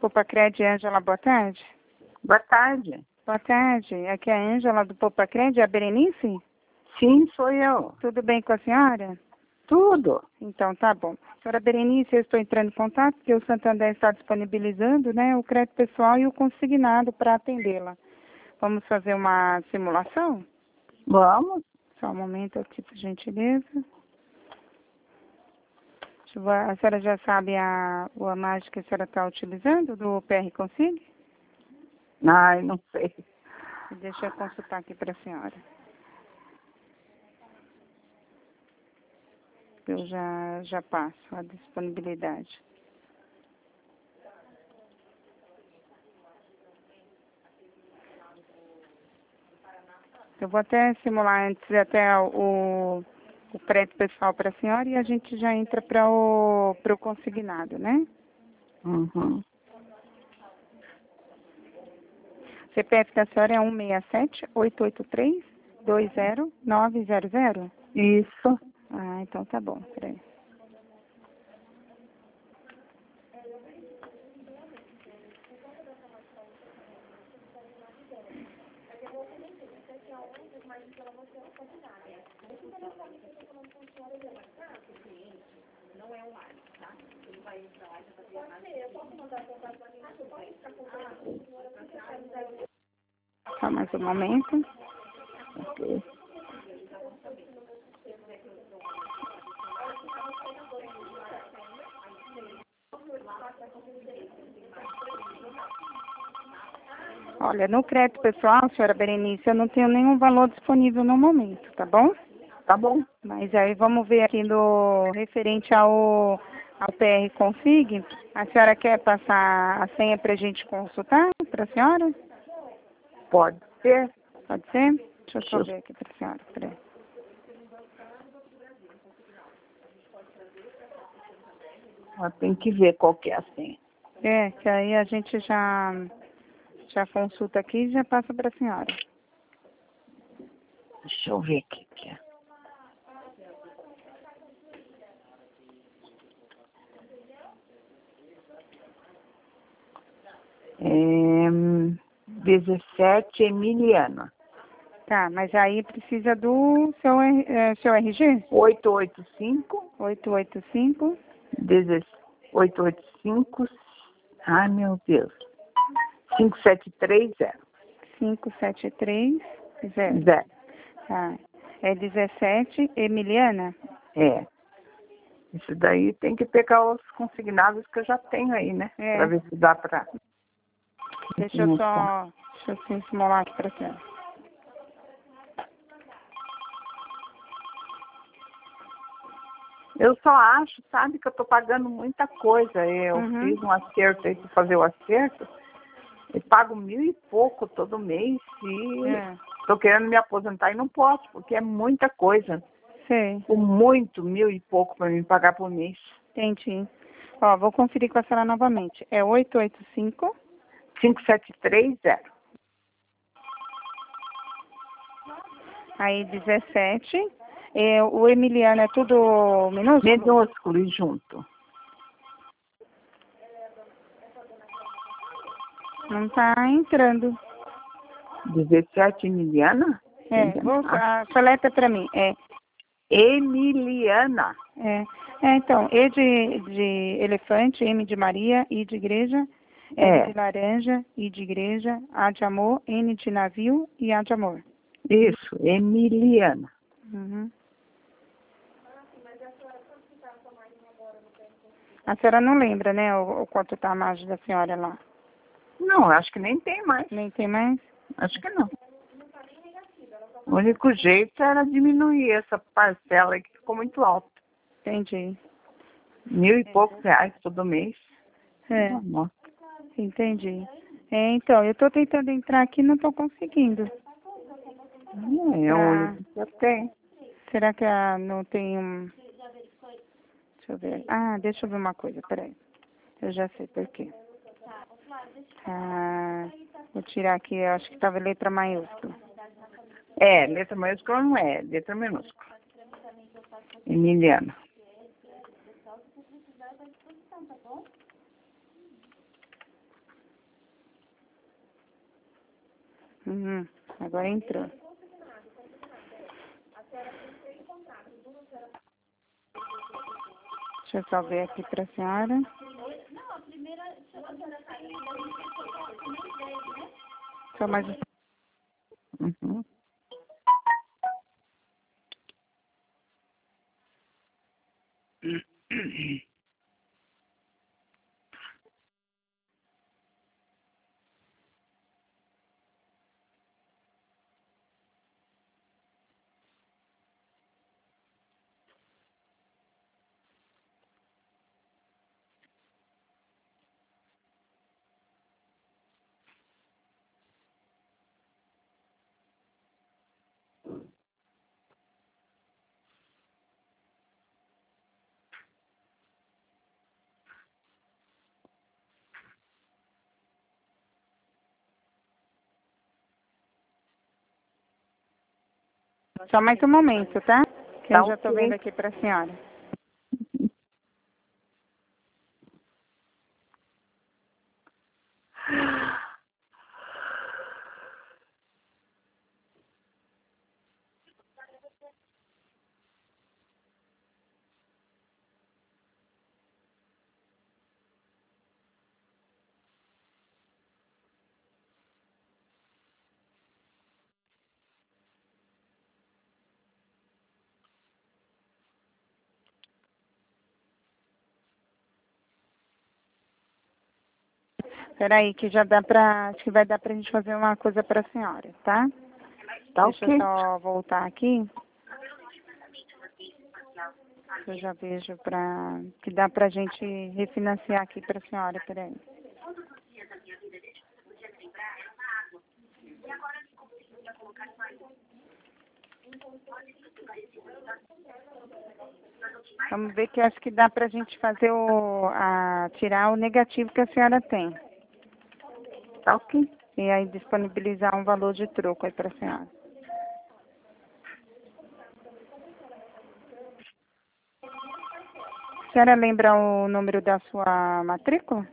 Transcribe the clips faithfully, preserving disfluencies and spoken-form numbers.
Popacred, Ângela, boa tarde. Boa tarde. Boa tarde. Aqui é a Ângela do Popacred, a Berenice? Sim, sou eu. Tudo bem com a senhora? Tudo. Então, tá bom. Senhora Berenice, eu estou entrando em contato porque o Santander está disponibilizando, né, o crédito pessoal e o consignado para atendê-la. Vamos fazer uma simulação? Vamos. Só um momento aqui, por gentileza. Deixa eu ver, a senhora já sabe a, a mágica que a senhora está utilizando do P R Consig? Ai, não sei. Deixa eu consultar aqui para a senhora. Eu já, já passo a disponibilidade. Eu vou até simular antes até o, o crédito pessoal para a senhora e a gente já entra para o, para o consignado, né? Uhum. C P F da senhora é um seis sete, oito oito três, dois zero nove zero zero? Isso. Ah, então tá bom, peraí. Só mais um momento. Ok. Olha, no crédito pessoal, senhora Berenice, eu não tenho nenhum valor disponível no momento, tá bom? Tá bom. Mas aí vamos ver aqui no referente ao, ao P R Consig. A senhora quer passar a senha para a gente consultar para a senhora? Pode ser. Pode ser? Deixa eu só Deixa ver aqui para a senhora, peraí. eu... Tem que ver qual que é a senha. É, que aí a gente já, já consulta aqui e já passa para a senhora. Deixa eu ver o que que é. É, dezessete Emiliana. Tá, mas aí precisa do seu, R- eh, seu R G? oito oito cinco, oito oito cinco, oito oito cinco, ai meu Deus, cinco sete três zero. cinco sete três zero. Zero. Tá. É dezessete, Emiliana? É. Isso daí tem que pegar os consignados que eu já tenho aí, né? É. Pra ver se dá pra... Deixa eu só, deixa eu sim simular aqui pra você. Eu só acho, sabe, que eu tô pagando muita coisa. Eu Uhum. fiz um acerto aí pra fazer o acerto. Eu pago mil e pouco todo mês e É. tô querendo me aposentar e não posso, porque é muita coisa. Sei, Com muito, mil e pouco pra me pagar por mês. entendi. Ó, vou conferir com a senhora novamente. É oito oito cinco, cinco sete três zero. aí dezessete. É, o Emiliano é tudo minúsculo? Minúsculo e junto. Não tá entrando. dezessete Emiliana? É, vou, Ah, a, coleta pra mim. É, Emiliana. é, é, então, E de, de elefante, M de Maria, I de igreja, L É, de laranja, I de igreja, A de amor, N de navio e A de amor. isso, Emiliana. Uhum. A senhora não lembra, né, o, o quanto tá a margem da senhora lá? Não, acho que nem tem mais. Nem tem mais? Acho que não. O único jeito era diminuir essa parcela aí que ficou muito alta. Entendi. Mil e poucos reais todo mês. É, Nossa. entendi. É, então, eu tô tentando entrar aqui e não tô conseguindo. É o Pra... único que eu tenho. Será que a, não tem um... Deixa eu ver. Ah, deixa eu ver uma coisa, peraí. Eu já sei por quê. Ah, vou tirar aqui, eu acho que estava letra maiúscula. É, letra maiúscula não é, letra minúscula. Emiliana. Uhum. Agora entrou. Deixa eu só ver aqui para a senhora. Só mais um. Uhum. Só mais um momento, tá? Que Tá eu já estou ok. vendo aqui para a senhora. Peraí, que já dá pra. Acho que vai dar pra gente fazer uma coisa pra senhora, tá? Tá Deixa eu ok. só voltar aqui. Eu já vejo pra. Que dá pra gente refinanciar aqui pra senhora, peraí. Vamos ver que acho que dá pra gente fazer o. A, tirar o negativo que a senhora tem. Tá ok. E aí disponibilizar um valor de troco aí pra senhora. A senhora lembra o número da sua matrícula?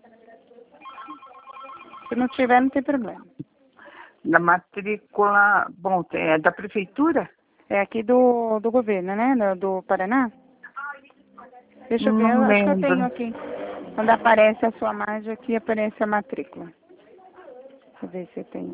Se não tiver, não tem problema. Da matrícula, bom, é da prefeitura? É aqui do, do governo, né? Do, do Paraná. Deixa eu ver, eu Não acho que eu tenho lembro. aqui. Quando aparece a sua margem aqui, aparece a matrícula. Deixa eu ver se eu tenho.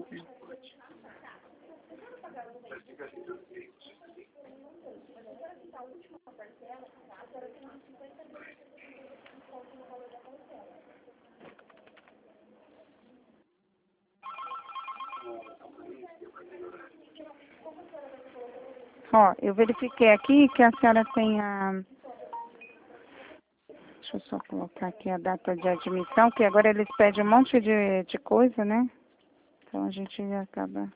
Ó, eu verifiquei aqui que a senhora tem a... Deixa eu só colocar aqui a data de admissão, que agora eles pedem um monte de, de coisa, né? Então a gente acaba...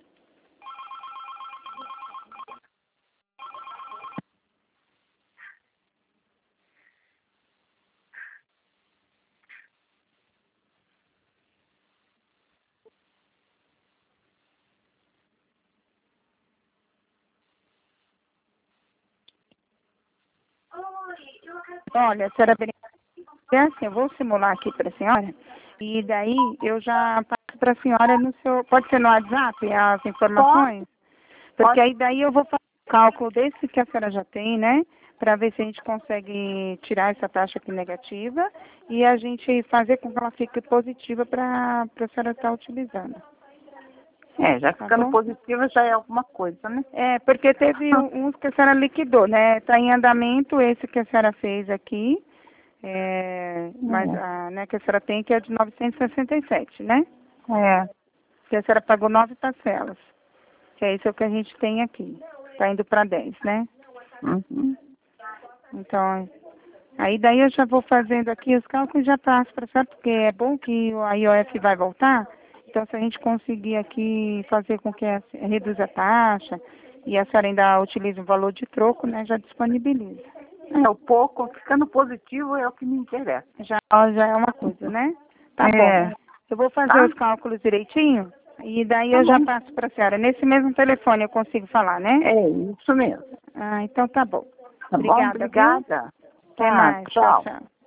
Olha, a senhora é assim, eu vou simular aqui para a senhora, e daí eu já passo para a senhora no seu... Pode ser no WhatsApp as informações? Porque Pode. aí daí eu vou fazer o cálculo desse que a senhora já tem, né? Para ver se a gente consegue tirar essa taxa aqui negativa e a gente fazer com que ela fique positiva para a senhora estar utilizando. É, já Tá ficando bom? positiva já é alguma coisa, né? É, porque teve um- uns que a senhora liquidou, né? Está em andamento esse que a senhora fez aqui, é, mas a, né, que a senhora tem que é de novecentos e sessenta e sete, né? É. Que a senhora pagou nove parcelas. Que é isso que a gente tem aqui. Está indo para dez, né? Uhum. Então, aí daí eu já vou fazendo aqui os cálculos e já passo para a senhora, porque é bom que a I O F vai voltar. Então, se a gente conseguir aqui fazer com que a, reduza a taxa e a senhora ainda utilize o valor de troco, né, já disponibiliza. É, o pouco, ficando positivo é o que me interessa. Já, já é uma coisa, né? Tá É. bom. Eu vou fazer Tá? os cálculos direitinho e daí Tá eu já bom. passo para a senhora. Nesse mesmo telefone eu consigo falar, né? É isso mesmo. Ah, então tá bom. Tá bom? Obrigada, viu? Obrigada. Até Tá, mais. Tchau, tchau. tchau.